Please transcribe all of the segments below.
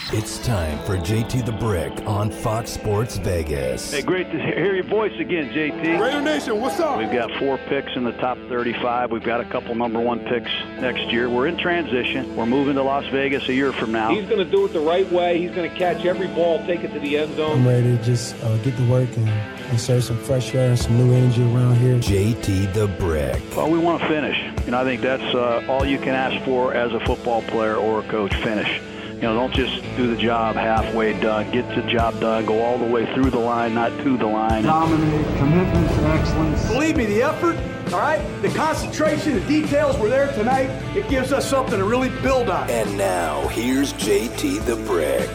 It's time for JT the Brick on Fox Sports Vegas. Hey, great to hear your voice again, JT. Raider Nation, what's up? We've got 4 picks in the top 35. We've got a couple number 1 picks next year. We're in transition. We're moving to Las Vegas a year from now. He's going to do it the right way. He's going to catch every ball, take it to the end zone. I'm ready to just get to work and insert some fresh air and some new energy around here. JT the Brick. Well, we want to finish. I think that's all you can ask for as a football player or a coach, finish. Don't just do the job halfway done. Get the job done. Go all the way through the line, not to the line. Dominate, commitment to excellence. Believe me, the effort, all right, the concentration, the details were there tonight. It gives us something to really build on. And now, here's JT the Brick.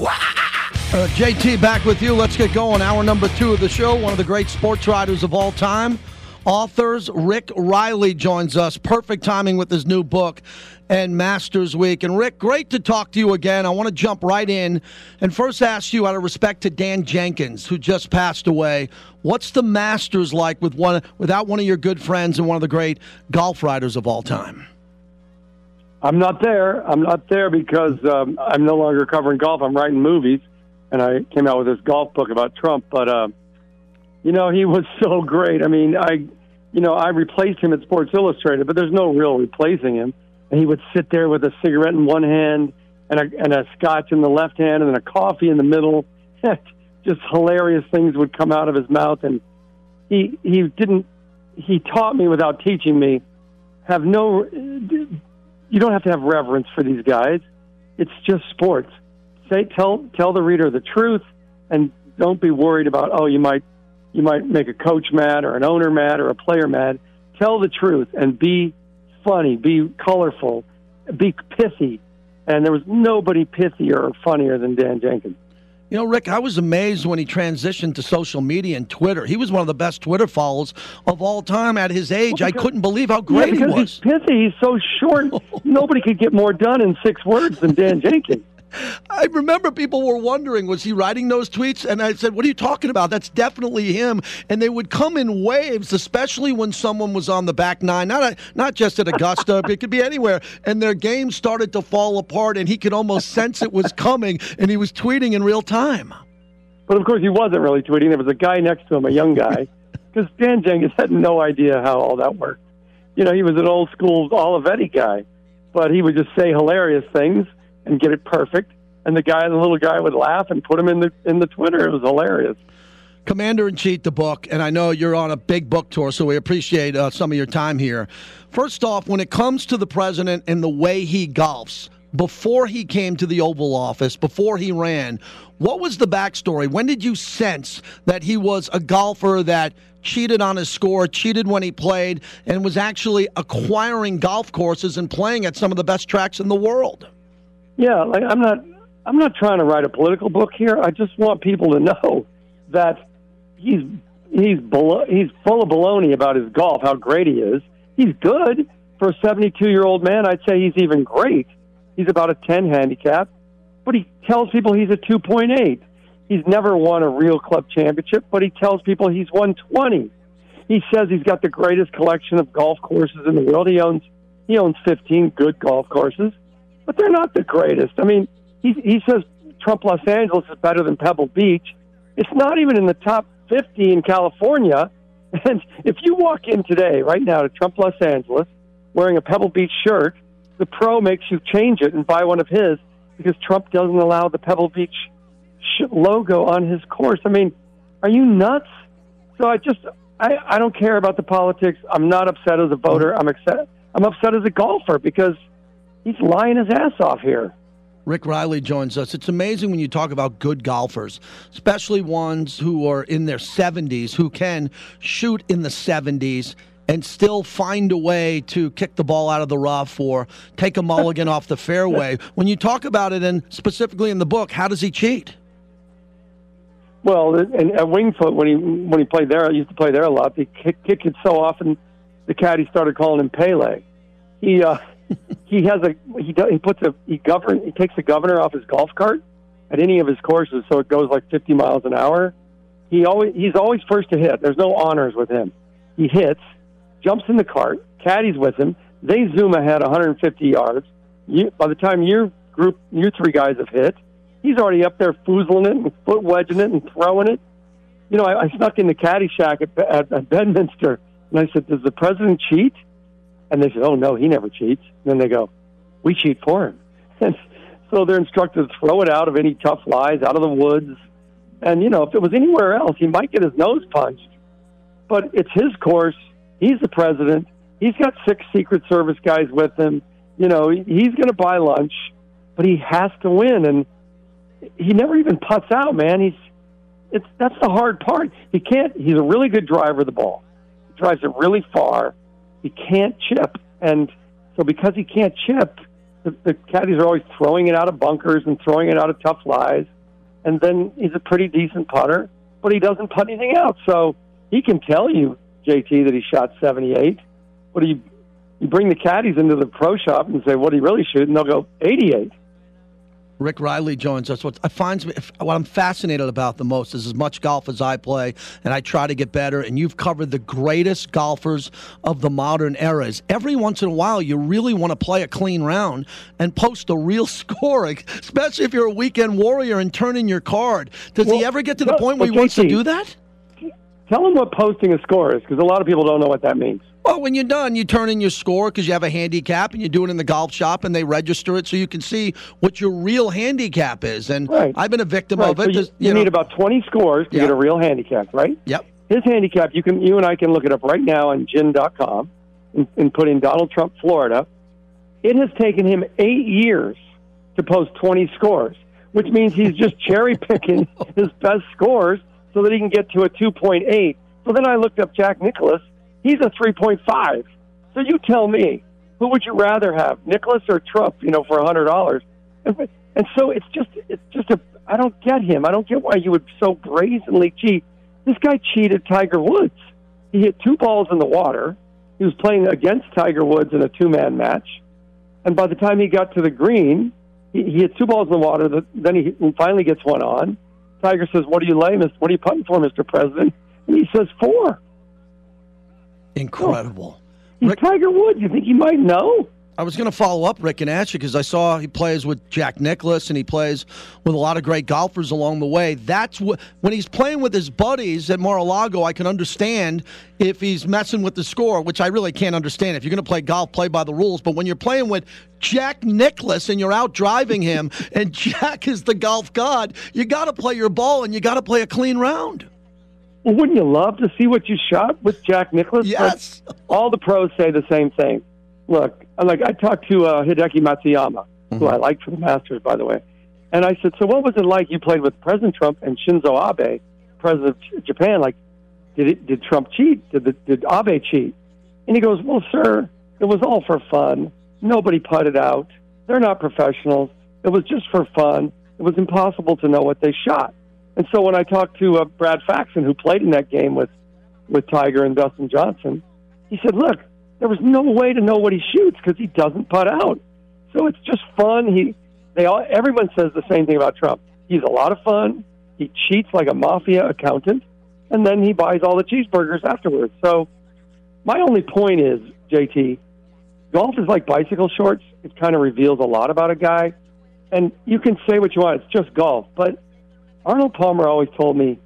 JT back with you. Let's get going. Hour number 2 of the show. One of the great sports writers of all time. Authors, Rick Riley joins us. Perfect timing with his new book and Masters Week. And Rick, great to talk to you again. I want to jump right in and first ask you, out of respect to Dan Jenkins, who just passed away, what's the Masters like without one of your good friends and one of the great golf writers of all time? I'm not there. I'm not there because I'm no longer covering golf. I'm writing movies, and I came out with this golf book about Trump. But, he was so great. I mean, I replaced him at Sports Illustrated, but there's no real replacing him. And he would sit there with a cigarette in one hand and a scotch in the left hand and then a coffee in the middle. Just hilarious things would come out of his mouth. And he taught me without teaching me, you don't have to have reverence for these guys. It's just sports. Tell the reader the truth and don't be worried about, you might make a coach mad or an owner mad or a player mad. Tell the truth and be funny, be colorful, be pithy. And there was nobody pithier or funnier than Dan Jenkins. Rick, I was amazed when he transitioned to social media and Twitter. He was one of the best Twitter followers of all time at his age. I couldn't believe how great he was. He's pithy. He's so short. Nobody could get more done in 6 words than Dan Jenkins. I remember people were wondering, was he writing those tweets? And I said, what are you talking about? That's definitely him. And they would come in waves, especially when someone was on the back nine, not just at Augusta, it could be anywhere. And their game started to fall apart, and he could almost sense it was coming, and he was tweeting in real time. But, of course, he wasn't really tweeting. There was a guy next to him, a young guy, because Dan Jenkins had no idea how all that worked. He was an old-school Olivetti guy, but he would just say hilarious things and get it perfect, and the little guy would laugh and put him in the Twitter. It was hilarious. Commander-in-Chief, the book, and I know you're on a big book tour, so we appreciate some of your time here. First off, when it comes to the president and the way he golfs, before he came to the Oval Office, before he ran, what was the backstory? When did you sense that he was a golfer that cheated on his score, cheated when he played, and was actually acquiring golf courses and playing at some of the best tracks in the world? Yeah, I'm not trying to write a political book here. I just want people to know that he's full of baloney about his golf, how great he is. He's good for a 72-year-old man. I'd say he's even great. He's about a 10 handicap, but he tells people he's a 2.8. He's never won a real club championship, but he tells people he's won 20. He says he's got the greatest collection of golf courses in the world. He owns 15 good golf courses. But they're not the greatest. I mean, he says Trump Los Angeles is better than Pebble Beach. It's not even in the top 50 in California. And if you walk in today, right now, to Trump Los Angeles, wearing a Pebble Beach shirt, the pro makes you change it and buy one of his because Trump doesn't allow the Pebble Beach logo on his course. I mean, are you nuts? So I don't care about the politics. I'm not upset as a voter. I'm upset as a golfer because he's lying his ass off here. Rick Riley joins us. It's amazing when you talk about good golfers, especially ones who are in their 70s, who can shoot in the 70s and still find a way to kick the ball out of the rough or take a mulligan off the fairway. When you talk about it, and specifically in the book, how does he cheat? Well, and at Winged Foot, when he played there, I used to play there a lot. He kicked it so often, the caddy started calling him Pele. He takes the governor off his golf cart at any of his courses, so it goes like 50 miles an hour. He's always first to hit. There's no honors with him. He hits, jumps in the cart, caddies with him. They zoom ahead 150 yards. By the time your 3 guys have hit, he's already up there foozling it and foot wedging it and throwing it. You know, I snuck in the caddy shack at Bedminster, and I said, does the president cheat? And they said, oh, no, he never cheats. And then they go, we cheat for him. And so they're instructed to throw it out of any tough lies, out of the woods. And, you know, if it was anywhere else, he might get his nose punched. But it's his course. He's the president. He's got 6 Secret Service guys with him. You know, he's going to buy lunch, but he has to win. And he never even putts out, man. That's the hard part. He's a really good driver of the ball. He drives it really far. He can't chip. And so because he can't chip, the caddies are always throwing it out of bunkers and throwing it out of tough lies. And then he's a pretty decent putter, but he doesn't putt anything out. So he can tell you, JT, that he shot 78. But you bring the caddies into the pro shop and say, what did he really shoot? And they'll go, 88. Rick Riley joins us. What I'm fascinated about the most is as much golf as I play, and I try to get better, and you've covered the greatest golfers of the modern eras. Every once in a while, you really want to play a clean round and post a real score, especially if you're a weekend warrior and turn in your card. Does he ever get to the point where he wants to do that? Tell him what posting a score is, because a lot of people don't know what that means. Well, when you're done, you turn in your score because you have a handicap, and you do it in the golf shop, and they register it so you can see what your real handicap is. And I've been a victim of it. So you need about 20 scores to get a real handicap, right? Yep. His handicap, you and I can look it up right now on gin.com and put in Donald Trump, Florida. It has taken him 8 years to post 20 scores, which means he's just cherry-picking his best scores so that he can get to a 2.8. So then I looked up Jack Nicklaus. He's a 3.5. So you tell me, who would you rather have, Nicklaus or Trump, for $100? And so it's just I don't get him. I don't get why you would so brazenly cheat. This guy cheated Tiger Woods. He hit 2 balls in the water. He was playing against Tiger Woods in a 2-man match. And by the time he got to the green, he hit 2 balls in the water. Then he finally gets one on. Tiger says, what are you putting for, Mr. President? And he says 4. Incredible. He's Tiger Woods. You think he might know? I was going to follow up, Rick, and ask you, because I saw he plays with Jack Nicklaus and he plays with a lot of great golfers along the way. That's when he's playing with his buddies at Mar-a-Lago, I can understand if he's messing with the score, which I really can't understand. If you're going to play golf, play by the rules. But when you're playing with Jack Nicklaus and you're out driving him and Jack is the golf god, you got to play your ball and you got to play a clean round. Well, wouldn't you love to see what you shot with Jack Nicklaus? Yes. All the pros say the same thing. Look, I talked to Hideki Matsuyama, who I like for the Masters, by the way. And I said, so what was it like you played with President Trump and Shinzo Abe, President of Japan? Like, did Trump cheat? Did Abe cheat? And he goes, well, sir, it was all for fun. Nobody putted out. They're not professionals. It was just for fun. It was impossible to know what they shot. And so when I talked to Brad Faxon, who played in that game with Tiger and Dustin Johnson, he said, look, there was no way to know what he shoots because he doesn't putt out. So it's just fun. Everyone says the same thing about Trump. He's a lot of fun. He cheats like a mafia accountant, and then he buys all the cheeseburgers afterwards. So my only point is, JT, golf is like bicycle shorts. It kind of reveals a lot about a guy. And you can say what you want. It's just golf. But Arnold Palmer always told me,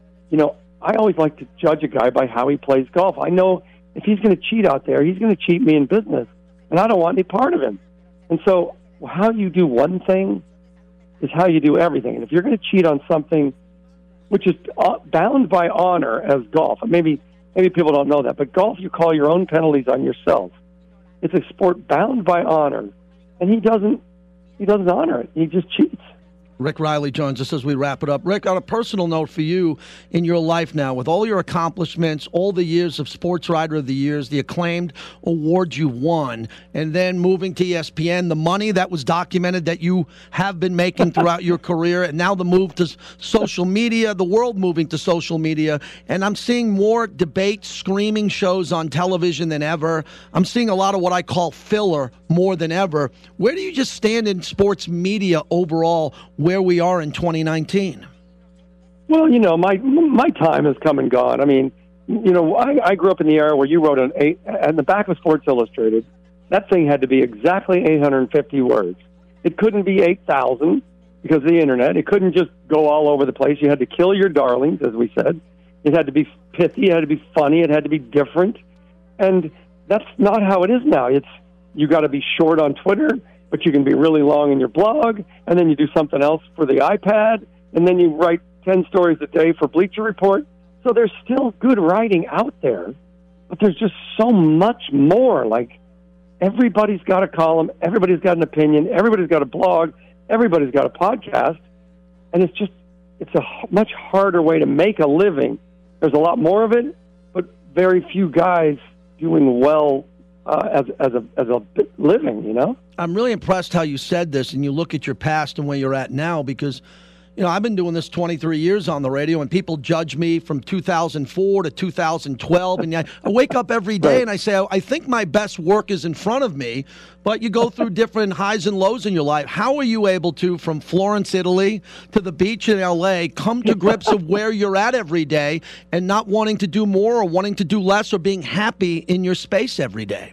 I always like to judge a guy by how he plays golf. I know if he's going to cheat out there, he's going to cheat me in business, and I don't want any part of him. And so how you do one thing is how you do everything. And if you're going to cheat on something which is bound by honor as golf, maybe people don't know that, but golf, you call your own penalties on yourself. It's a sport bound by honor, and he doesn't honor it. He just cheats. Rick Riley joins us as we wrap it up. Rick, on a personal note for you in your life now, with all your accomplishments, all the years of Sports Writer of the Years, the acclaimed awards you won, and then moving to ESPN, the money that was documented that you have been making throughout your career, and now the move to social media, the world moving to social media, and I'm seeing more debate, screaming shows on television than ever. I'm seeing a lot of what I call filler more than ever. Where do you just stand in sports media overall, where we are in 2019? Well, my time has come and gone. I mean, I grew up in the era where you wrote at the back of Sports Illustrated, that thing had to be exactly 850 words. It couldn't be 8,000 because of the internet. It couldn't just go all over the place. You had to kill your darlings, as we said. It had to be pithy. It had to be funny. It had to be different. And that's not how it is now. You got to be short on Twitter, but you can be really long in your blog, and then you do something else for the iPad, and then you write 10 stories a day for Bleacher Report. So there's still good writing out there, but there's just so much more. Like, everybody's got a column, everybody's got an opinion, everybody's got a blog, everybody's got a podcast, and it's a much harder way to make a living. There's a lot more of it, but very few guys doing well as a living, you know? I'm really impressed how you said this, and you look at your past and where you're at now, because I've been doing this 23 years on the radio, and people judge me from 2004 to 2012. And I wake up every day and I say, I think my best work is in front of me. But you go through different highs and lows in your life. How are you able to, from Florence, Italy, to the beach in L.A., come to grips of where you're at every day and not wanting to do more or wanting to do less or being happy in your space every day?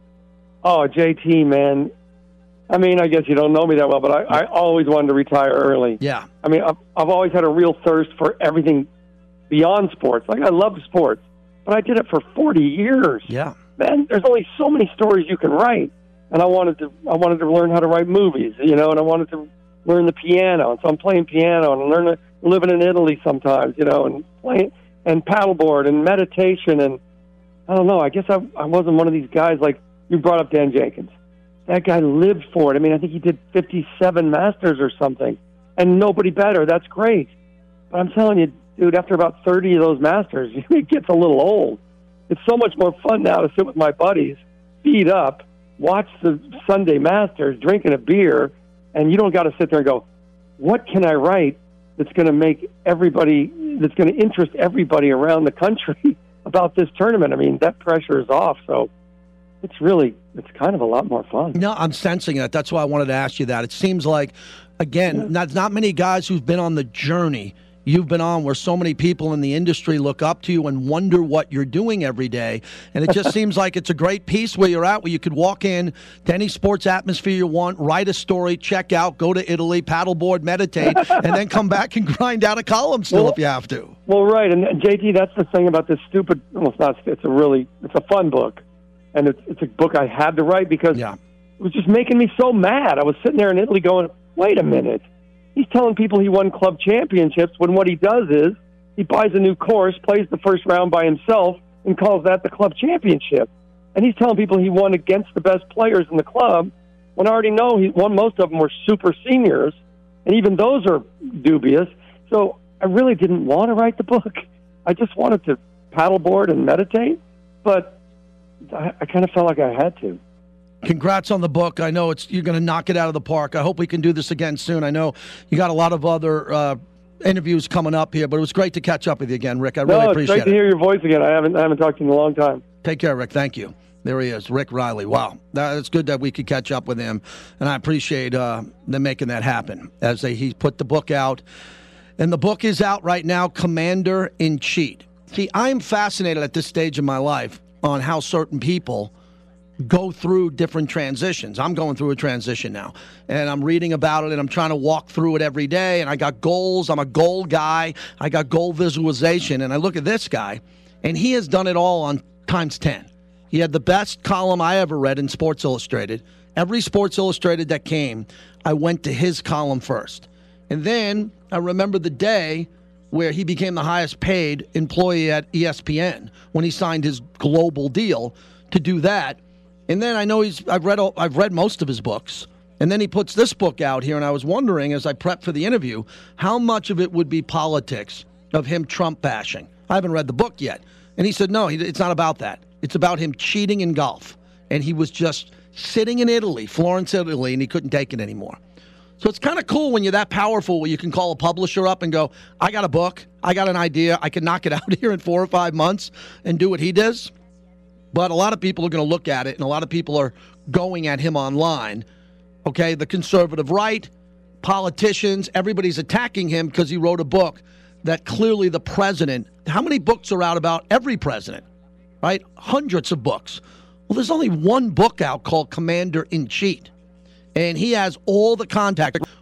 Oh, JT, man. I mean, I guess you don't know me that well, but I always wanted to retire early. Yeah. I mean, I've always had a real thirst for everything beyond sports. Like, I love sports, but I did it for 40 years. Yeah. Man, there's only so many stories you can write. And I wanted to learn how to write movies, and I wanted to learn the piano. And so I'm playing piano and living in Italy sometimes, and playing and paddleboard and meditation. And I don't know, I guess I wasn't one of these guys like you brought up Dan Jenkins. That guy lived for it. I mean, I think he did 57 Masters or something, and nobody better. That's great. But I'm telling you, dude, after about 30 of those Masters, it gets a little old. It's so much more fun now to sit with my buddies, feed up, watch the Sunday Masters, drinking a beer, and you don't got to sit there and go, what can I write that's going to that's going to interest everybody around the country about this tournament? I mean, that pressure is off, so it's kind of a lot more fun. No, I'm sensing it. That's why I wanted to ask you that. It seems like, again, not many guys who've been on the journey you've been on, where so many people in the industry look up to you and wonder what you're doing every day. And it just seems like it's a great piece where you're at, where you could walk in to any sports atmosphere you want, write a story, check out, go to Italy, paddleboard, meditate, and then come back and grind out a column still if you have to. Well, right. And JT, that's the thing about this stupid, well, it's a fun book. And it's a book I had to write because it was just making me so mad. I was sitting there in Italy going, wait a minute. He's telling people he won club championships when what he does is he buys a new course, plays the first round by himself, and calls that the club championship. And he's telling people he won against the best players in the club when I already know most of them were super seniors, and even those are dubious. So I really didn't want to write the book. I just wanted to paddleboard and meditate, but I kind of felt like I had to. Congrats on the book. I know you're going to knock it out of the park. I hope we can do this again soon. I know you got a lot of other interviews coming up here, but it was great to catch up with you again, Rick. I really appreciate it. It's great to hear your voice again. I haven't talked to you in a long time. Take care, Rick. Thank you. There he is, Rick Reilly. Wow. It's good that we could catch up with him, and I appreciate them making that happen as he put the book out. And the book is out right now, Commander-in-Chief. See, I'm fascinated at this stage of my life on how certain people go through different transitions. I'm going through a transition now, and I'm reading about it, and I'm trying to walk through it every day, and I got goals. I'm a goal guy. I got goal visualization, and I look at this guy, and he has done it all on times 10. He had the best column I ever read in Sports Illustrated. Every Sports Illustrated that came, I went to his column first. And then I remember the day where he became the highest paid employee at ESPN when he signed his global deal to do that. And then I know I've read most of his books. And then he puts this book out here, and I was wondering as I prepped for the interview, how much of it would be politics of him Trump bashing. I haven't read the book yet. And he said, no, it's not about that. It's about him cheating in golf. And he was just sitting in Italy, Florence, Italy, and he couldn't take it anymore. So it's kind of cool when you're that powerful where you can call a publisher up and go, I got a book, I got an idea, I can knock it out here in 4 or 5 months and do what he does. But a lot of people are going to look at it, and a lot of people are going at him online. Okay, the conservative right, politicians, everybody's attacking him because he wrote a book that clearly the president, how many books are out about every president, right? Hundreds of books. Well, there's only one book out called Commander-in-Chief. And he has all the contact.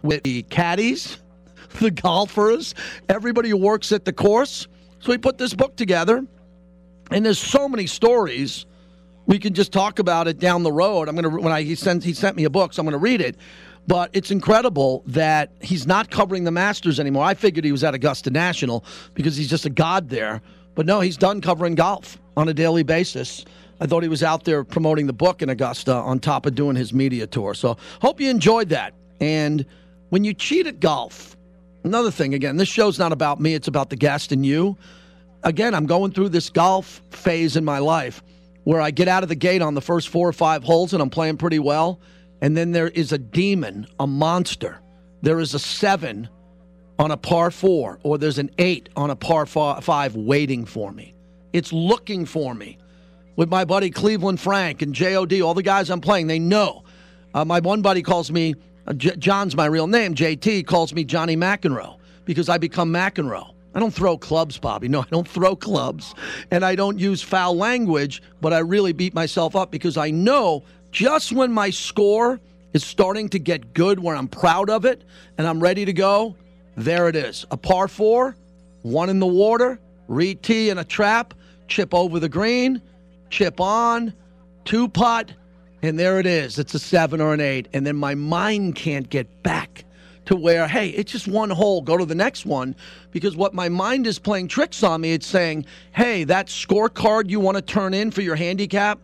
with the caddies, the golfers, everybody who works at the course. So he put this book together, and there's so many stories. We can just talk about it down the road. He sent me a book, so I'm going to read it. But it's incredible that he's not covering the Masters anymore. I figured he was at Augusta National because he's just a god there. But no, he's done covering golf on a daily basis. I thought he was out there promoting the book in Augusta on top of doing his media tour. So hope you enjoyed that. And when you cheat at golf, another thing, again, this show's not about me. It's about the guest and you. Again, I'm going through this golf phase in my life where I get out of the gate on the first 4 or 5 holes and I'm playing pretty well. And then there is a demon, a monster. There is a 7 on a par 4, or there's an 8 on a par 5 waiting for me. It's looking for me. With my buddy Cleveland Frank and J.O.D., all the guys I'm playing, they know. My one buddy calls me, John's my real name, J.T., calls me Johnny McEnroe because I become McEnroe. I don't throw clubs, Bobby. No, I don't throw clubs. And I don't use foul language, but I really beat myself up because I know just when my score is starting to get good, where I'm proud of it and I'm ready to go, there it is. A par 4, 1 in the water, re-tee in a trap, chip over the green, chip on, 2-putt, and there it is. It's a 7 or an 8. And then my mind can't get back to where, hey, it's just 1 hole, go to the next one. Because what my mind is playing tricks on me, it's saying, hey, that scorecard you want to turn in for your handicap,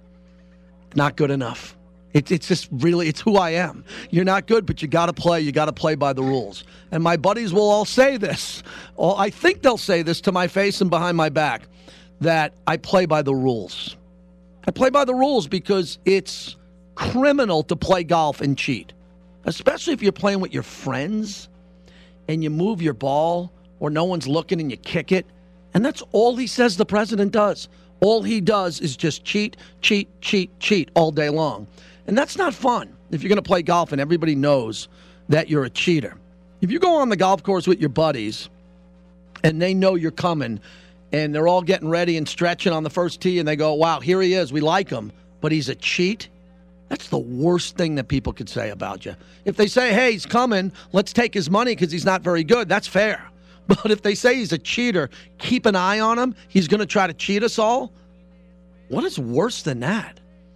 not good enough. It's just really, it's who I am. You're not good, but you got to play. You got to play by the rules. And my buddies will all say this. I think they'll say this to my face and behind my back, that I play by the rules. I play by the rules because it's criminal to play golf and cheat, especially if you're playing with your friends and you move your ball or no one's looking and you kick it. And that's all he says the president does. All he does is just cheat, cheat, cheat, cheat all day long. And that's not fun if you're going to play golf and everybody knows that you're a cheater. If you go on the golf course with your buddies and they know you're coming and they're all getting ready and stretching on the first tee and they go, wow, here he is, we like him, but he's a cheat, that's the worst thing that people could say about you. If they say, hey, he's coming, let's take his money because he's not very good, that's fair. But if they say he's a cheater, keep an eye on him, he's going to try to cheat us all, what is worse than that?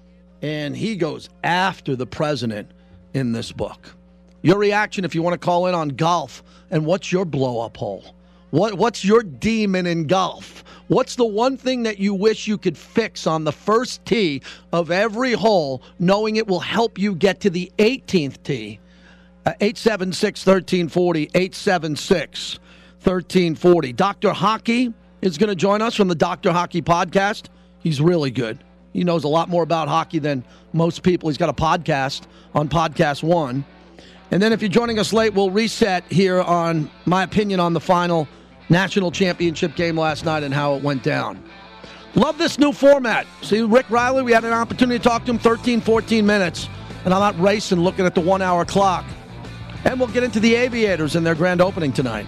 And he goes after the president in this book. Your reaction if you want to call in on golf, and what's your blow-up hole? What's your demon in golf? What's the one thing that you wish you could fix on the first tee of every hole, knowing it will help you get to the 18th tee? 876-1340, 876-1340. Dr. Hockey is going to join us from the Dr. Hockey podcast. He's really good. He knows a lot more about hockey than most people. He's got a podcast on Podcast One. And then if you're joining us late, we'll reset here on my opinion on the final national championship game last night and how it went down. Love this new format. See, Rick Riley, we had an opportunity to talk to him 13, 14 minutes. And I'm not racing looking at the 1-hour clock. And we'll get into the Aviators and their grand opening tonight.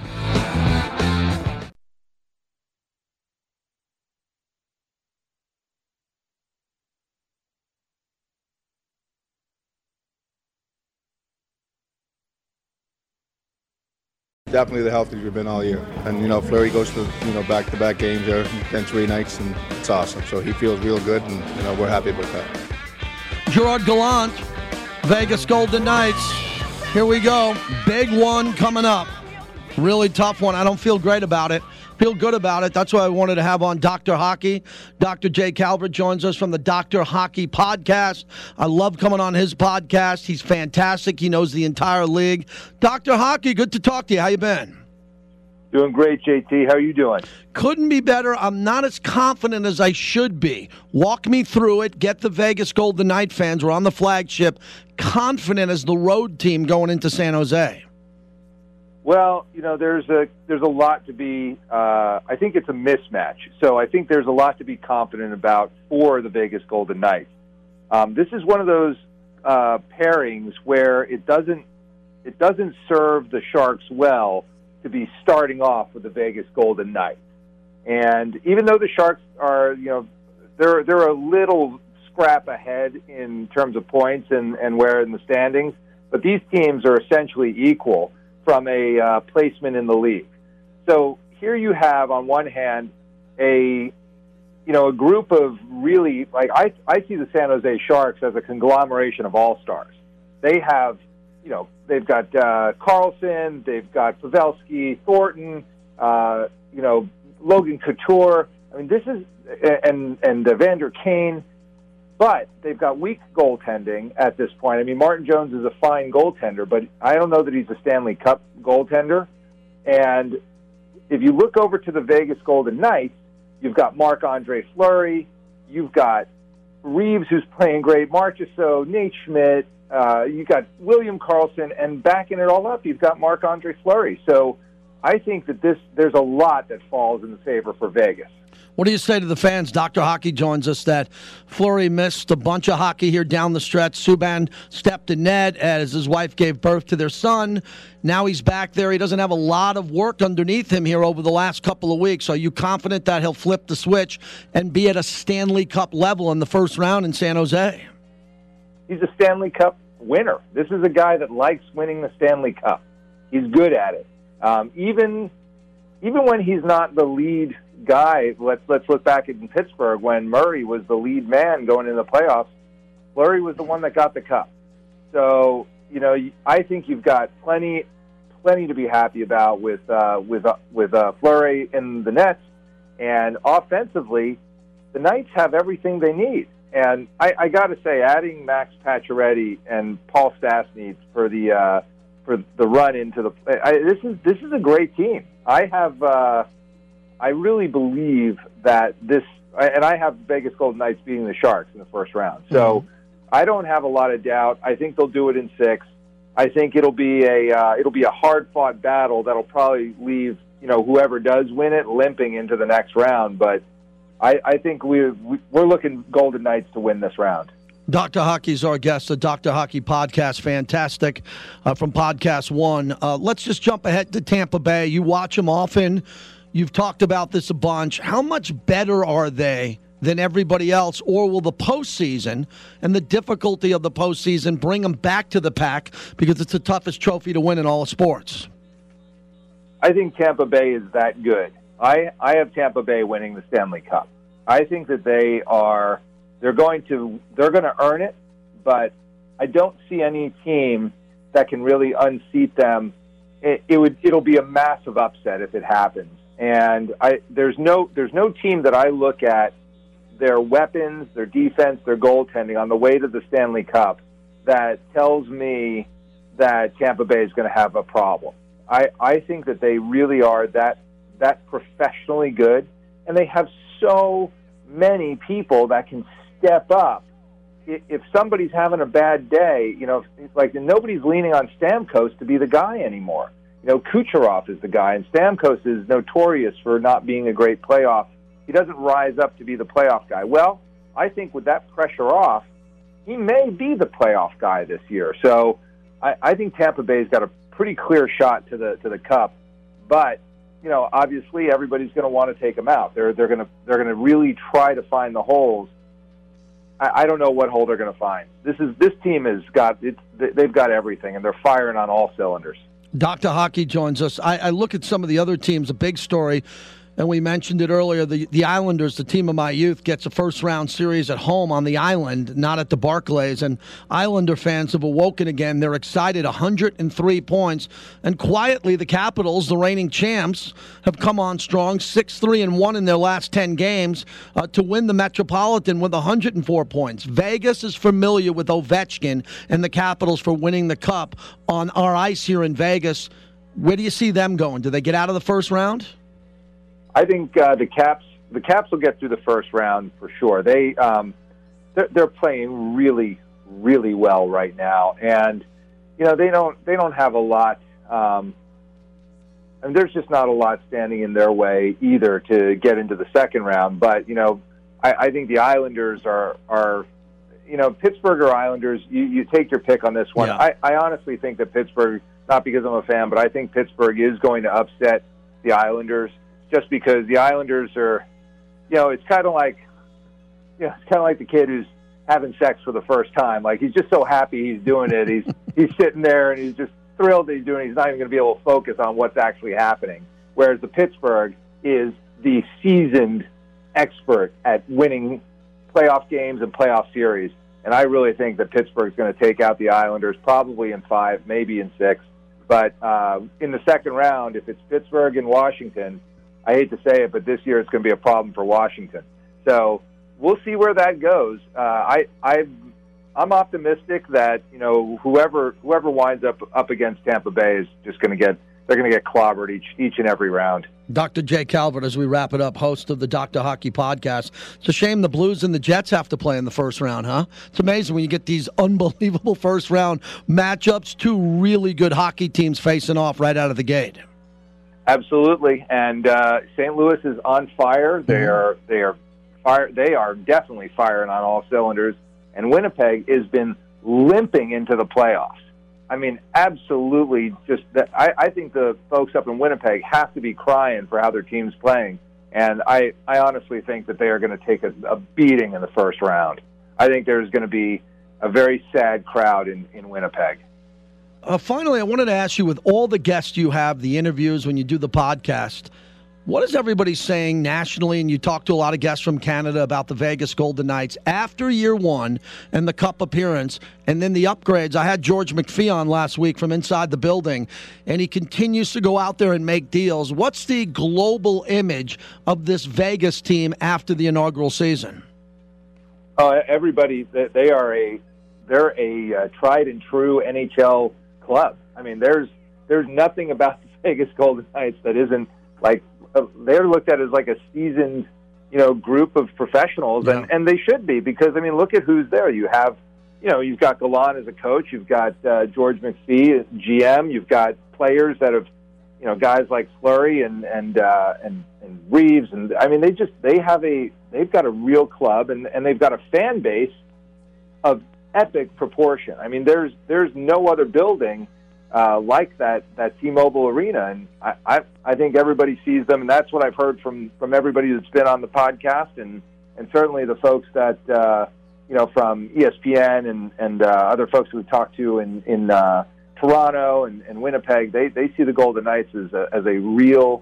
Definitely the healthiest we've been all year. And, Fleury goes to, back-to-back games there, 10 straight nights, and it's awesome. So he feels real good, and, we're happy about that. Gerard Gallant, Vegas Golden Knights. Here we go. Big one coming up. Really tough one. I don't feel great about it. Feel good about it. That's why I wanted to have on Dr. Hockey. Dr. Jay Calvert joins us from the Dr. Hockey podcast. I love coming on his podcast. He's fantastic. He knows the entire league. Dr. Hockey, good to talk to you. How you been? Doing great, JT. How are you doing? Couldn't be better. I'm not as confident as I should be. Walk me through it. Get the Vegas Golden Knight fans. We're on the flagship. Confident as the road team going into San Jose. Well, there's a lot to be. I think it's a mismatch. So I think there's a lot to be confident about for the Vegas Golden Knights. This is one of those pairings where it doesn't serve the Sharks well to be starting off with the Vegas Golden Knights. And even though the Sharks are, they're a little scrap ahead in terms of points and where in the standings, but these teams are essentially equal from a placement in the league. So here you have, on one hand, a group of really, like, I see the San Jose Sharks as a conglomeration of all-stars. They have, they've got Carlson, they've got Pavelski, Thornton, Logan Couture. I mean, this is, and Evander Kane, but they've got weak goaltending at this point. I mean, Martin Jones is a fine goaltender, but I don't know that he's a Stanley Cup goaltender. And if you look over to the Vegas Golden Knights, you've got Marc-Andre Fleury, you've got Reeves, who's playing great, Marchessault, Nate Schmidt, you've got William Karlsson, and backing it all up, you've got Marc-Andre Fleury. So I think that there's a lot that falls in the favor for Vegas. What do you say to the fans? Dr. Hockey joins us that Fleury missed a bunch of hockey here down the stretch. Subban stepped in net as his wife gave birth to their son. Now he's back there. He doesn't have a lot of work underneath him here over the last couple of weeks. Are you confident that he'll flip the switch and be at a Stanley Cup level in the first round in San Jose? He's a Stanley Cup winner. This is a guy that likes winning the Stanley Cup. He's good at it. Even when he's not the lead guy, let's look back in Pittsburgh when Murray was the lead man going into the playoffs. Fleury was the one that got the cup. So, I think you've got plenty to be happy about with Fleury in the nets. And offensively, the Knights have everything they need. And I got to say, adding Max Pacioretty and Paul Stastny for the run into this is a great team. I really believe that this, and I have Vegas Golden Knights beating the Sharks in the first round. So I don't have a lot of doubt. I think they'll do it in 6. I think it'll be a hard-fought battle that'll probably leave whoever does win it limping into the next round. But I think we're looking Golden Knights to win this round. Dr. Hockey's our guest, the Dr. Hockey podcast, fantastic, from Podcast One. Let's just jump ahead to Tampa Bay. You watch them often. You've talked about this a bunch. How much better are they than everybody else, or will the postseason and the difficulty of the postseason bring them back to the pack because it's the toughest trophy to win in all of sports? I think Tampa Bay is that good. I have Tampa Bay winning the Stanley Cup. I think that they're going to earn it, but I don't see any team that can really unseat them. It'll be a massive upset if it happens. And there's no team that I look at their weapons, their defense, their goaltending on the way to the Stanley Cup that tells me that Tampa Bay is going to have a problem. I think that they really are that professionally good, and they have so many people that can step up. If somebody's having a bad day, nobody's leaning on Stamkos to be the guy anymore. Kucherov is the guy, and Stamkos is notorious for not being a great playoff. He doesn't rise up to be the playoff guy. Well, I think with that pressure off, he may be the playoff guy this year. So I think Tampa Bay's got a pretty clear shot to the cup. But obviously everybody's going to want to take him out. They're going to really try to find the holes. I don't know what hole they're going to find. This team has got they've got everything, and they're firing on all cylinders. Dr. Hockey joins us. I look at some of the other teams, a big story, and we mentioned it earlier, the Islanders, the team of my youth, gets a first-round series at home on the island, not at the Barclays, and Islander fans have awoken again. They're excited, 103 points, and quietly the Capitals, the reigning champs, have come on strong, 6-3-1 in their last 10 games to win the Metropolitan with 104 points. Vegas is familiar with Ovechkin and the Capitals for winning the Cup on our ice here in Vegas. Where do you see them going? Do they get out of the first round? I think the Caps will get through the first round for sure. They're playing really, really well right now, and they don't have a lot. And there's just not a lot standing in their way either to get into the second round. But I think the Islanders are Pittsburgh or Islanders. You take your pick on this one. Yeah. I honestly think that Pittsburgh, not because I'm a fan, but I think Pittsburgh is going to upset the Islanders. Just because the Islanders are, it's kind of like the kid who's having sex for the first time. Like, he's just so happy he's doing it. He's sitting there and he's just thrilled that he's doing it. He's not even going to be able to focus on what's actually happening. Whereas the Pittsburgh is the seasoned expert at winning playoff games and playoff series. And I really think that Pittsburgh's going to take out the Islanders probably in 5, maybe in 6. But in the second round, if it's Pittsburgh and Washington, I hate to say it, but this year it's going to be a problem for Washington. So we'll see where that goes. I'm optimistic that, you know, whoever winds up against Tampa Bay is just going to get clobbered each and every round. Dr. Jay Calvert, as we wrap it up, host of the Dr. Hockey podcast. It's a shame the Blues and the Jets have to play in the first round, huh? It's amazing when you get these unbelievable first-round matchups, 2 really good hockey teams facing off right out of the gate. Absolutely, and St. Louis is on fire. They are definitely firing on all cylinders, and Winnipeg has been limping into the playoffs. I mean, absolutely. I think the folks up in Winnipeg have to be crying for how their team's playing, and I honestly think that they are going to take a beating in the first round. I think there's going to be a very sad crowd in Winnipeg. Finally, I wanted to ask you, with all the guests you have, the interviews, when you do the podcast, what is everybody saying nationally? And you talk to a lot of guests from Canada about the Vegas Golden Knights after year 1 and the Cup appearance and then the upgrades. I had George McPhee on last week from inside the building, and he continues to go out there and make deals. What's the global image of this Vegas team after the inaugural season? Everybody, they're a tried and true NHL club. I mean, there's nothing about the Vegas Golden Knights that isn't like. They're looked at as like a seasoned, group of professionals, and they should be, because I mean, look at who's there. You have, you've got Gallant as a coach, you've got George McPhee as GM, you've got players that have, guys like Fleury and Reeves, and I mean, they've got a real club, and they've got a fan base of epic proportion. I mean, there's no other building like that T-Mobile Arena, and I think everybody sees them, and that's what I've heard from everybody that's been on the podcast, and certainly the folks that from ESPN and other folks we've talked to in Toronto and Winnipeg. They see the Golden Knights as a real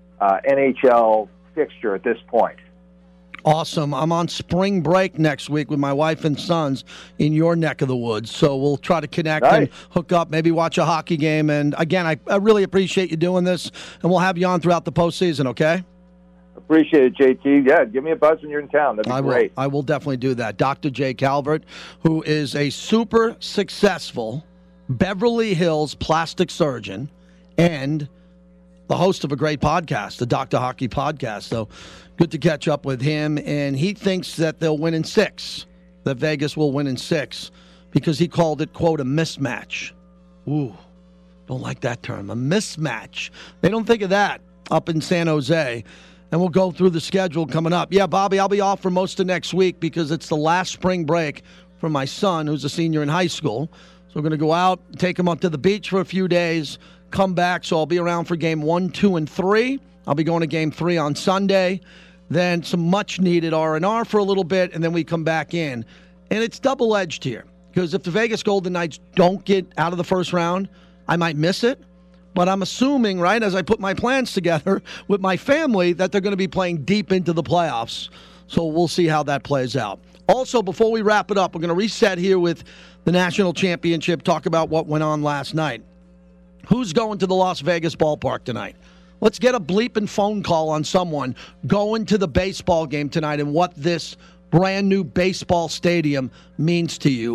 NHL fixture at this point. Awesome. I'm on spring break next week with my wife and sons in your neck of the woods. So we'll try to connect and hook up, maybe watch a hockey game. And, again, I really appreciate you doing this, and we'll have you on throughout the postseason, okay? Appreciate it, JT. Yeah, give me a buzz when you're in town. That'd be great. I will definitely do that. Dr. Jay Calvert, who is a super successful Beverly Hills plastic surgeon and the host of a great podcast, the Dr. Hockey podcast. So good to catch up with him. And he thinks that they'll win in 6, that Vegas will win in 6, because he called it, quote, a mismatch. Ooh, don't like that term, a mismatch. They don't think of that up in San Jose. And we'll go through the schedule coming up. Yeah, Bobby, I'll be off for most of next week because it's the last spring break for my son, who's a senior in high school. So we're going to go out, take him up to the beach for a few days, come back. So I'll be around for game 1, 2, and 3. I'll be going to game 3 on Sunday. Then some much-needed R&R for a little bit, and then we come back in. And it's double-edged here, because if the Vegas Golden Knights don't get out of the first round, I might miss it. But I'm assuming, right, as I put my plans together with my family, that they're going to be playing deep into the playoffs. So we'll see how that plays out. Also, before we wrap it up, we're going to reset here with the national championship, talk about what went on last night. Who's going to the Las Vegas ballpark tonight? Let's get a bleeping phone call on someone going to the baseball game tonight and what this brand new baseball stadium means to you.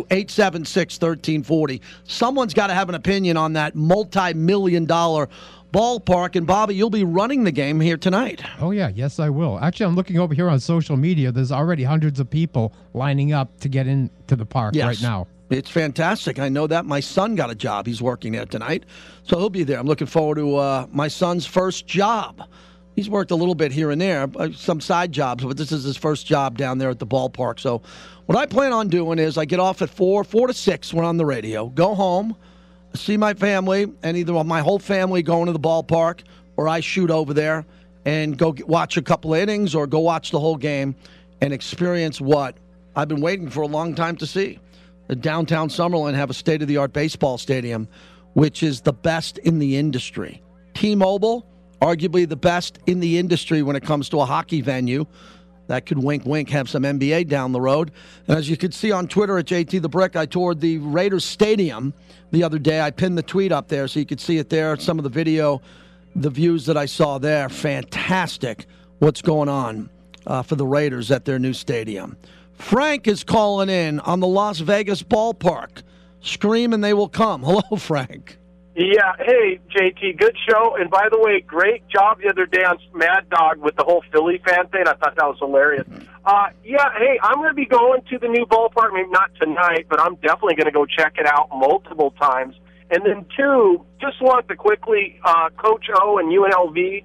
876-1340. Someone's got to have an opinion on that multi-million-dollar ballpark. And, Bobby, you'll be running the game here tonight. Oh, yeah. Yes, I will. Actually, I'm looking over here on social media. There's already hundreds of people lining up to get into the park right now. It's fantastic. I know that. My son got a job. He's working there tonight. So he'll be there. I'm looking forward to my son's first job. He's worked a little bit here and there, some side jobs, but this is his first job down there at the ballpark. So what I plan on doing is I get off at 4 to 6, we're on the radio, go home, see my family, and either my whole family going to the ballpark or I shoot over there and go watch a couple of innings or go watch the whole game and experience what I've been waiting for a long time to see. Downtown Summerlin have a state-of-the-art baseball stadium, which is the best in the industry. T-Mobile, arguably the best in the industry when it comes to a hockey venue. That could wink, wink, have some NBA down the road. And as you can see on Twitter at JT the Brick, I toured the Raiders Stadium the other day. I pinned the tweet up there so you could see it there. Some of the video, the views that I saw there, fantastic what's going on for the Raiders at their new stadium. Frank is calling in on the Las Vegas ballpark. Scream and they will come. Hello, Frank. Yeah, hey, JT, good show. And by the way, great job the other day on Mad Dog with the whole Philly fan thing. I thought that was hilarious. Yeah, hey, I'm going to be going to the new ballpark, maybe not tonight, but I'm definitely going to go check it out multiple times. And then, two, just want to quickly, Coach O and UNLV,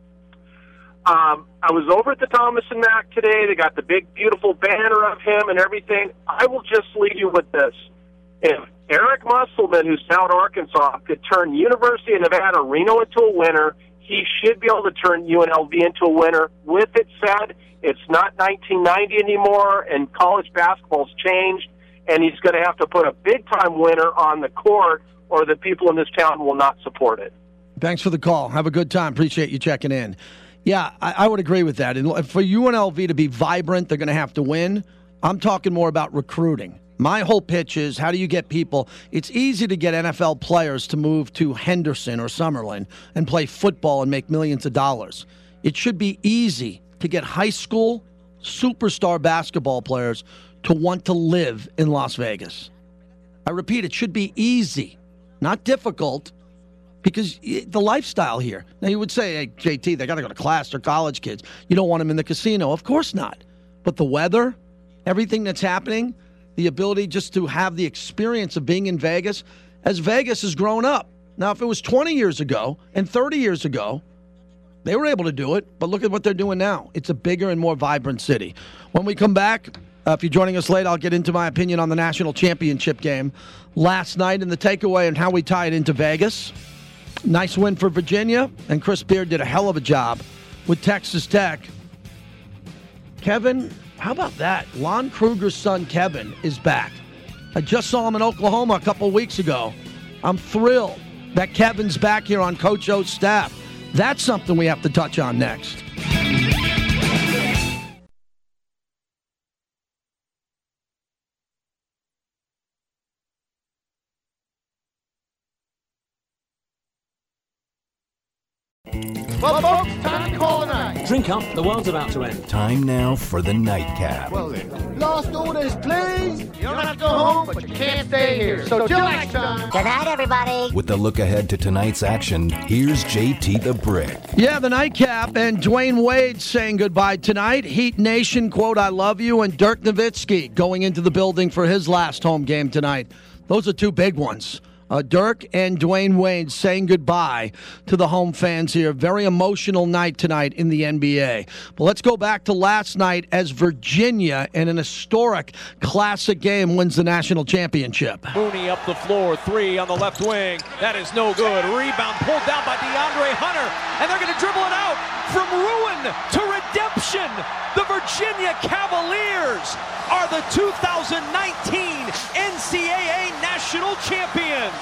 I was over at the Thomas and Mack today. They got the big, beautiful banner of him and everything. I will just leave you with this. If Eric Musselman, who's South Arkansas, could turn University of Nevada, Reno into a winner, he should be able to turn UNLV into a winner. With it said, it's not 1990 anymore, and college basketball's changed, and he's going to have to put a big-time winner on the court, or the people in this town will not support it. Thanks for the call. Have a good time. Appreciate you checking in. Yeah, I would agree with that. And for UNLV to be vibrant, they're going to have to win. I'm talking more about recruiting. My whole pitch is, how do you get people? It's easy to get NFL players to move to Henderson or Summerlin and play football and make millions of dollars. It should be easy to get high school superstar basketball players to want to live in Las Vegas. I repeat, it should be easy, not difficult, because the lifestyle here. Now, you would say, hey, JT, they got to go to class. They're college kids. You don't want them in the casino. Of course not. But the weather, everything that's happening, the ability just to have the experience of being in Vegas, as Vegas has grown up. Now, if it was 20 years ago and 30 years ago, they were able to do it, but look at what they're doing now. It's a bigger and more vibrant city. When we come back, if you're joining us late, I'll get into my opinion on the national championship game last night and the takeaway and how we tie it into Vegas. Nice win for Virginia, and Chris Beard did a hell of a job with Texas Tech. Kevin, how about that? Lon Kruger's son, Kevin, is back. I just saw him in Oklahoma a couple of weeks ago. I'm thrilled that Kevin's back here on Coach O's staff. That's something we have to touch on next. Well, folks, time to call it a night. Drink up, the world's about to end. Time now for the nightcap. Well, then, lost orders, please. You don't have to go home, but you can't stay here. So till next time. Good night, everybody. With the look ahead to tonight's action, here's JT the Brick. Yeah, the nightcap and Dwayne Wade saying goodbye tonight. Heat Nation, quote, I love you, and Dirk Nowitzki going into the building for his last home game tonight. Those are two big ones. Dirk and Dwayne Wade saying goodbye to the home fans here. Very emotional night tonight in the NBA. But let's go back to last night as Virginia, in an historic classic game, wins the national championship. Mooney up the floor, three on the left wing. That is no good. Rebound pulled down by DeAndre Hunter, and they're going to dribble it out from ruin to redemption. The Virginia Cavaliers are the 2019 NCAA national champions.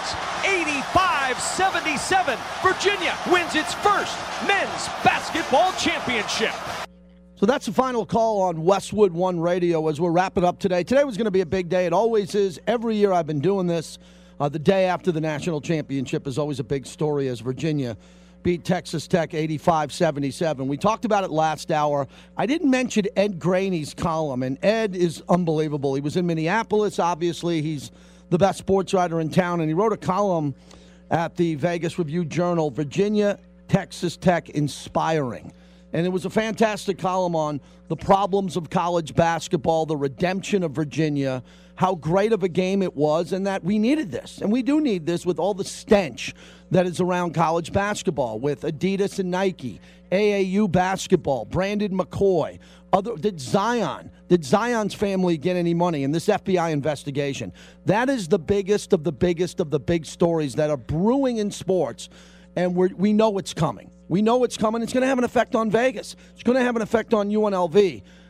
85-77. Virginia wins its first men's basketball championship. So that's the final call on Westwood One Radio as we're wrapping up today. Today was going to be a big day. It always is. Every year I've been doing this. The day after the national championship is always a big story as Virginia beat Texas Tech 85-77. We talked about it last hour. I didn't mention Ed Graney's column, and Ed is unbelievable. He was in Minneapolis, obviously. He's the best sports writer in town, and he wrote a column at the Vegas Review-Journal, Virginia, Texas Tech Inspiring. And it was a fantastic column on the problems of college basketball, the redemption of Virginia, how great of a game it was, and that we needed this. And we do need this with all the stench that is around college basketball, with Adidas and Nike, AAU basketball, Brandon McCoy. Did Zion's family get any money in this FBI investigation? That is the biggest of the big stories that are brewing in sports, and we know it's coming. We know it's coming. It's going to have an effect on Vegas. It's going to have an effect on UNLV.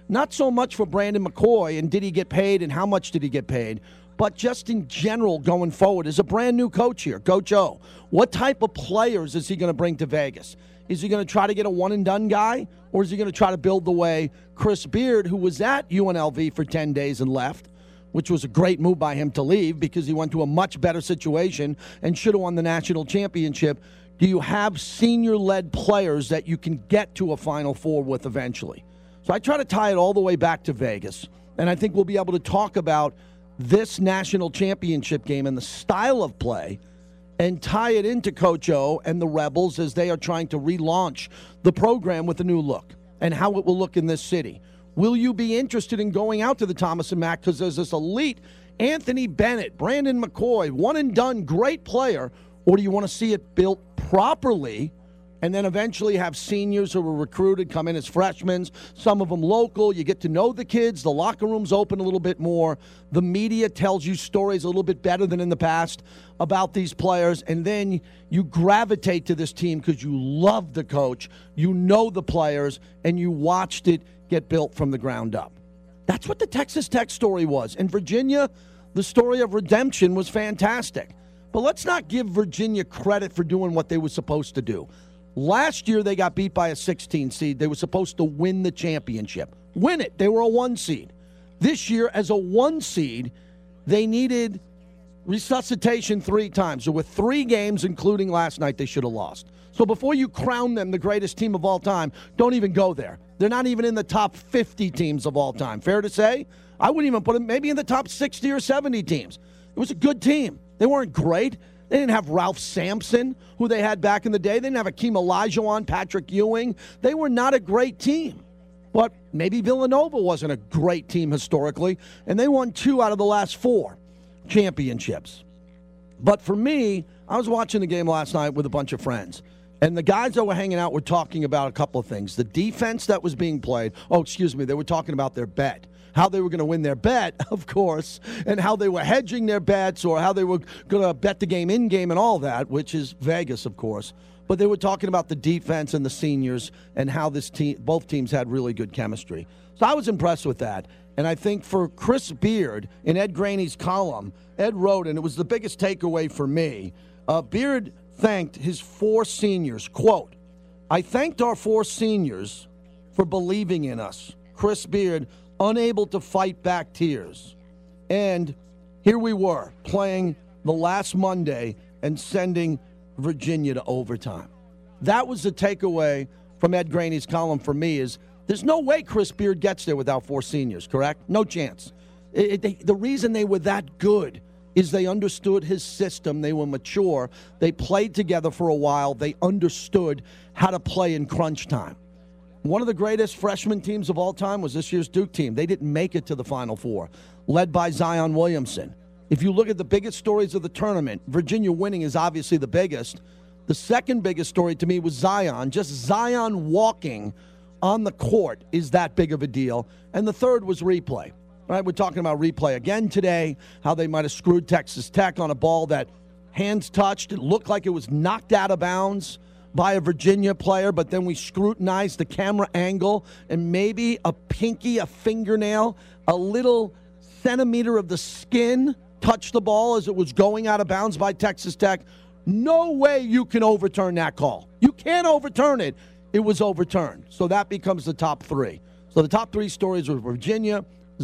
not so much for Brandon McCoy and did he get paid and how much did he get paid, but just in general going forward as a brand new coach here, Coach O. What type of players is he going to bring to Vegas? Is he going to try to get a one-and-done guy, or is he going to try to build the way Chris Beard, who was at UNLV for 10 days and left, which was a great move by him to leave because he went to a much better situation and should have won the national championship. Do you have senior-led players that you can get to a Final Four with eventually? So I try to tie it all the way back to Vegas, and I think we'll be able to talk about this national championship game and the style of play and tie it into Coach O and the Rebels as they are trying to relaunch the program with a new look and how it will look in this city. Will you be interested in going out to the Thomas & Mack because there's this elite Anthony Bennett, Brandon McCoy, one-and-done, great player, or do you want to see it built properly and then eventually have seniors who were recruited come in as freshmen, some of them local. You get to know the kids. The locker room's open a little bit more. The media tells you stories a little bit better than in the past about these players. And then you gravitate to this team because you love the coach, you know the players, and you watched it get built from the ground up. That's what the Texas Tech story was. In Virginia, the story of redemption was fantastic. But let's not give Virginia credit for doing what they were supposed to do. Last year, they got beat by a 16 seed. They were supposed to win the championship. Win it. They were a 1 seed. This year, as a 1 seed, they needed resuscitation 3 times. So with 3 games, including last night, they should have lost. So before you crown them the greatest team of all time, don't even go there. They're not even in the top 50 teams of all time. Fair to say? I wouldn't even put them maybe in the top 60 or 70 teams. It was a good team. They weren't great. They didn't have Ralph Sampson, who they had back in the day. They didn't have Akeem Olajuwon, Patrick Ewing. They were not a great team. But maybe Villanova wasn't a great team historically, and they won 2 out of the last 4 championships. But for me, I was watching the game last night with a bunch of friends, and the guys that were hanging out were talking about a couple of things. The defense that was being played. They were talking about their bet. How they were going to win their bet, of course, and how they were hedging their bets or how they were going to bet the game in-game and all that, which is Vegas, of course. But they were talking about the defense and the seniors and how both teams had really good chemistry. So I was impressed with that. And I think for Chris Beard, in Ed Graney's column, Ed wrote, and it was the biggest takeaway for me, Beard thanked his 4 seniors, quote, "I thanked our 4 seniors for believing in us." Chris Beard, unable to fight back tears. And here we were, playing the last Monday and sending Virginia to overtime. That was the takeaway from Ed Graney's column for me is there's no way Chris Beard gets there without 4 seniors, correct? No chance. The reason they were that good is they understood his system. They were mature. They played together for a while. They understood how to play in crunch time. One of the greatest freshman teams of all time was this year's Duke team. They didn't make it to the Final Four, led by Zion Williamson. If you look at the biggest stories of the tournament, Virginia winning is obviously the biggest. The second biggest story to me was Zion. Just Zion walking on the court is that big of a deal. And the third was replay. Right, we're talking about replay again today, how they might have screwed Texas Tech on a ball that hands touched. It looked like it was knocked out of bounds by a Virginia player, but then we scrutinized the camera angle, and maybe a pinky, a fingernail, a little centimeter of the skin touched the ball as it was going out of bounds by Texas Tech. No way you can overturn that call. You can't overturn it. It was overturned. So that becomes the top 3. So the top 3 stories were Virginia,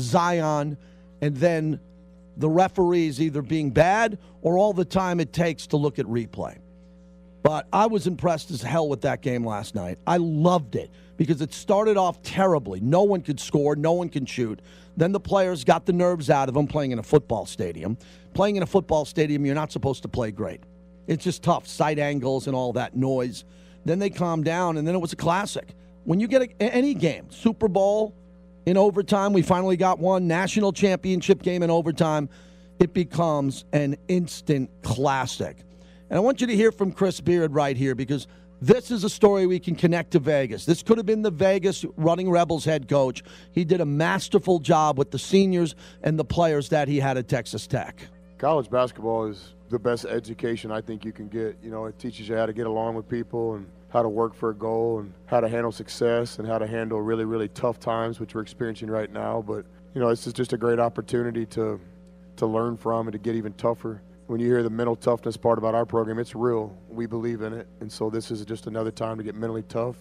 Zion, and then the referees either being bad or all the time it takes to look at replay. But I was impressed as hell with that game last night. I loved it because it started off terribly. No one could score. No one can shoot. Then the players got the nerves out of them playing in a football stadium. Playing in a football stadium, you're not supposed to play great. It's just tough, sight angles and all that noise. Then they calmed down, and then it was a classic. When you get any game, Super Bowl in overtime, we finally got one, national championship game in overtime, it becomes an instant classic. And I want you to hear from Chris Beard right here because this is a story we can connect to Vegas. This could have been the Vegas Running Rebels head coach. He did a masterful job with the seniors and the players that he had at Texas Tech. College basketball is the best education I think you can get. You know, it teaches you how to get along with people and how to work for a goal and how to handle success and how to handle really, really tough times, which we're experiencing right now. But, this is just a great opportunity to learn from and to get even tougher. When you hear the mental toughness part about our program, it's real. We believe in it. And so this is just another time to get mentally tough.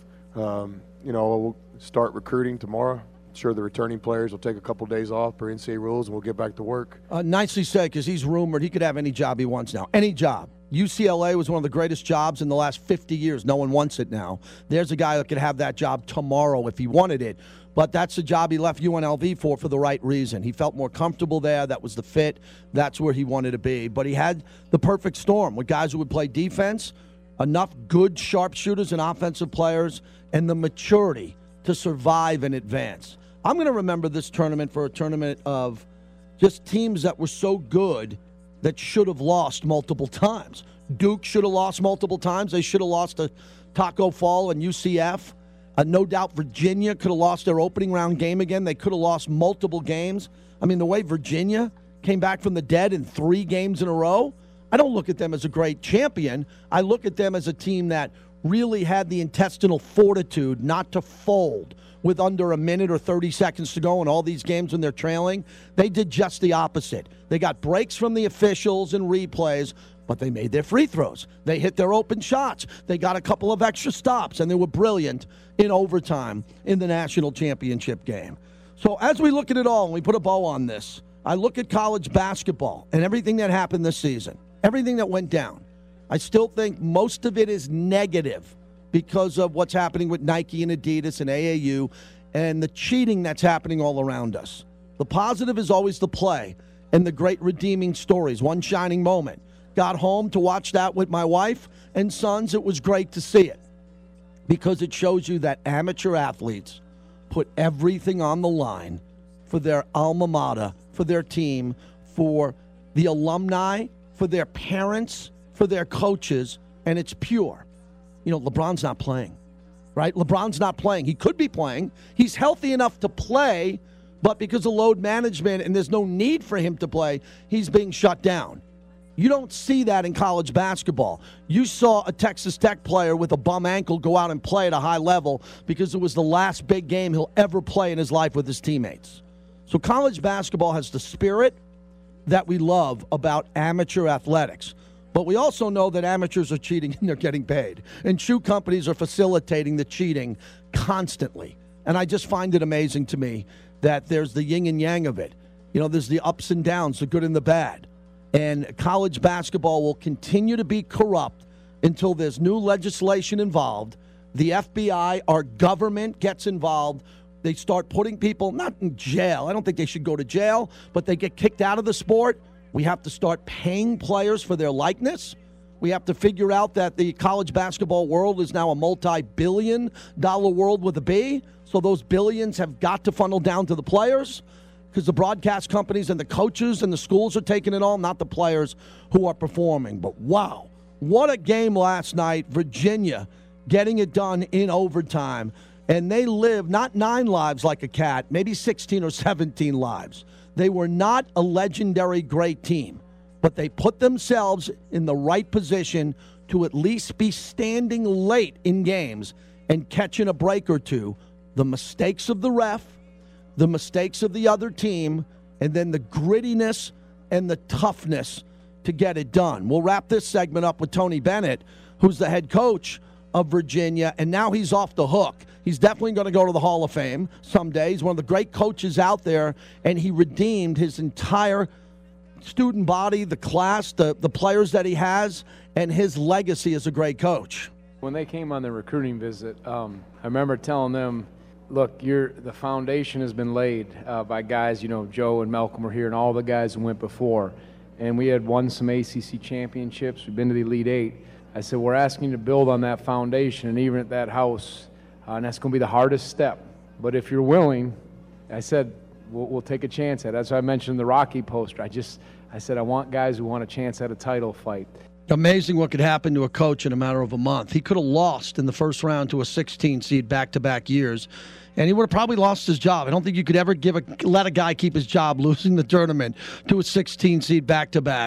We'll start recruiting tomorrow. I'm sure the returning players will take a couple days off per NCAA rules, and we'll get back to work. Nicely said, because he's rumored he could have any job he wants now. Any job. UCLA was one of the greatest jobs in the last 50 years. No one wants it now. There's a guy that could have that job tomorrow if he wanted it. But that's the job he left UNLV for the right reason. He felt more comfortable there. That was the fit. That's where he wanted to be. But he had the perfect storm with guys who would play defense, enough good sharpshooters and offensive players, and the maturity to survive and advance. I'm going to remember this tournament for a tournament of just teams that were so good that should have lost multiple times. Duke should have lost multiple times. They should have lost to Taco Fall and UCF. No doubt Virginia could have lost their opening round game again. They could have lost multiple games. I mean, the way Virginia came back from the dead in 3 games in a row, I don't look at them as a great champion. I look at them as a team that really had the intestinal fortitude not to fold with under a minute or 30 seconds to go in all these games when they're trailing. They did just the opposite. They got breaks from the officials and replays, but they made their free throws. They hit their open shots. They got a couple of extra stops, and they were brilliant in overtime in the national championship game. So as we look at it all and we put a bow on this, I look at college basketball and everything that happened this season, everything that went down. I still think most of it is negative because of what's happening with Nike and Adidas and AAU and the cheating that's happening all around us. The positive is always the play and the great redeeming stories, one shining moment. Got home to watch that with my wife and sons. It was great to see it because it shows you that amateur athletes put everything on the line for their alma mater, for their team, for the alumni, for their parents, for their coaches, and it's pure. LeBron's not playing, right? LeBron's not playing. He could be playing. He's healthy enough to play, but because of load management and there's no need for him to play, he's being shut down. You don't see that in college basketball. You saw a Texas Tech player with a bum ankle go out and play at a high level because it was the last big game he'll ever play in his life with his teammates. So college basketball has the spirit that we love about amateur athletics. But we also know that amateurs are cheating and they're getting paid. And shoe companies are facilitating the cheating constantly. And I just find it amazing to me that there's the yin and yang of it. There's the ups and downs, the good and the bad. And college basketball will continue to be corrupt until there's new legislation involved. The FBI, our government gets involved. They start putting people, not in jail. I don't think they should go to jail, but they get kicked out of the sport. We have to start paying players for their likeness. We have to figure out that the college basketball world is now a multi-billion-dollar world with a B. So those billions have got to funnel down to the players, because the broadcast companies and the coaches and the schools are taking it all, not the players who are performing. But wow, what a game last night. Virginia getting it done in overtime. And they lived not 9 lives like a cat, maybe 16 or 17 lives. They were not a legendary great team, but they put themselves in the right position to at least be standing late in games and catching a break or two. The mistakes of the ref, the mistakes of the other team, and then the grittiness and the toughness to get it done. We'll wrap this segment up with Tony Bennett, who's the head coach of Virginia, and now he's off the hook. He's definitely going to go to the Hall of Fame someday. He's one of the great coaches out there, and he redeemed his entire student body, the class, the players that he has, and his legacy as a great coach. When they came on the recruiting visit, I remember telling them, look, the foundation has been laid by guys, Joe and Malcolm were here and all the guys who went before. And we had won some ACC championships. We've been to the Elite Eight. I said, we're asking you to build on that foundation and even at that house. And that's going to be the hardest step. But if you're willing, I said, we'll take a chance at it. That's why I mentioned the Rocky poster. I said, I want guys who want a chance at a title fight. Amazing what could happen to a coach in a matter of a month. He could have lost in the first round to a 16 seed back-to-back years, and he would have probably lost his job. I don't think you could ever let a guy keep his job losing the tournament to a 16 seed back-to-back.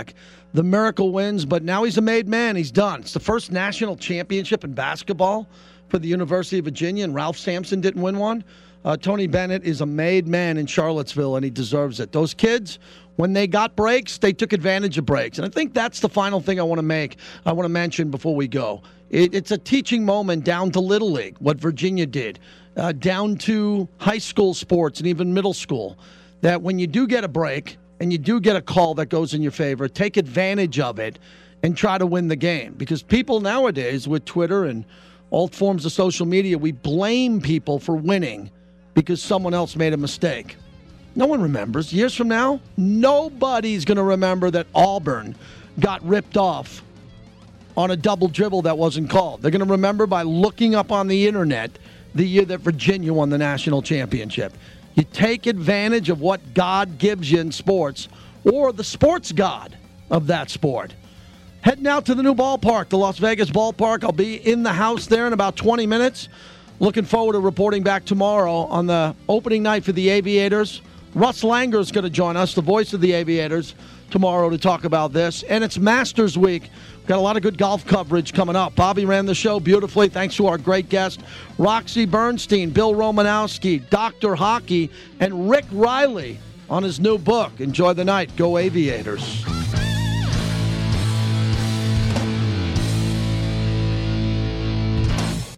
the miracle wins, but now he's a made man. He's done. It's the first national championship in basketball for the University of Virginia, and Ralph Sampson didn't win one. Tony Bennett is a made man in Charlottesville, and he deserves it. Those kids, when they got breaks, they took advantage of breaks. And I think that's the final thing I want to mention before we go. It's a teaching moment down to Little League, what Virginia did, down to high school sports and even middle school, that when you do get a break and you do get a call that goes in your favor, take advantage of it and try to win the game. Because people nowadays with Twitter and all forms of social media, we blame people for winning because someone else made a mistake. No one remembers. Years from now, nobody's going to remember that Auburn got ripped off on a double dribble that wasn't called. They're going to remember by looking up on the internet the year that Virginia won the national championship. You take advantage of what God gives you in sports, or the sports god of that sport. Heading out to the new ballpark, the Las Vegas ballpark. I'll be in the house there in about 20 minutes. Looking forward to reporting back tomorrow on the opening night for the Aviators. Russ Langer is going to join us, the voice of the Aviators, tomorrow to talk about this. And it's Masters Week. We've got a lot of good golf coverage coming up. Bobby ran the show beautifully. Thanks to our great guests, Roxy Bernstein, Bill Romanowski, Dr. Hockey, and Rick Riley on his new book. Enjoy the night. Go Aviators.